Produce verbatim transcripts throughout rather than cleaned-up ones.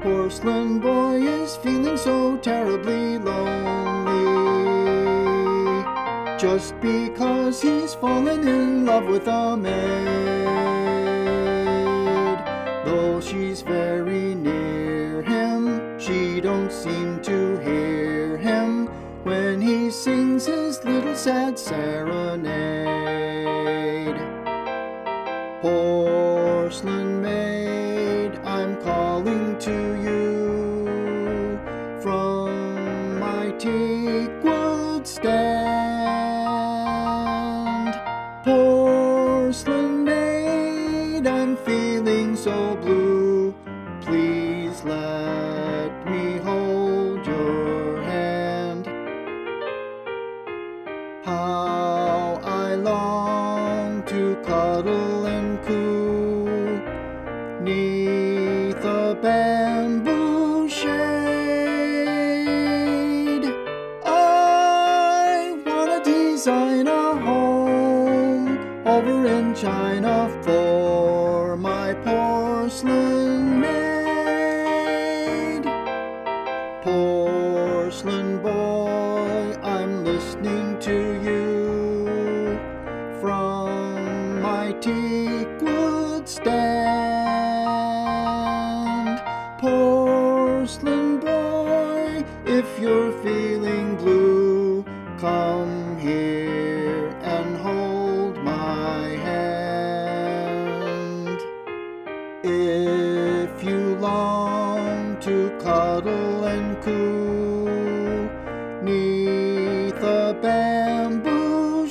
Porcelain boy is feeling so terribly lonely, just because he's fallen in love with a maid. Though she's very near him, she don't seem to hear him when he sings his little sad serenade. Porcelain maid, I'm calling to you from my teakwood stand. Porcelain maid, I'm feeling so blue, please let me hold your hand. How I long to cuddle and coo 'neath a bamboo shade. I wanna design a home over in China for my porcelain maid. Porcelain boy, I'm listening to you from my teakwood stand. Porcelain boy, if you're feeling blue, come here and hold my hand. If you long to cuddle and coo 'neath a bamboo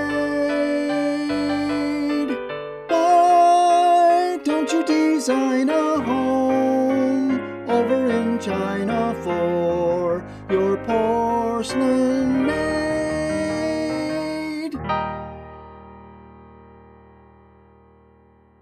shade, why don't you design a home over in China for your porcelain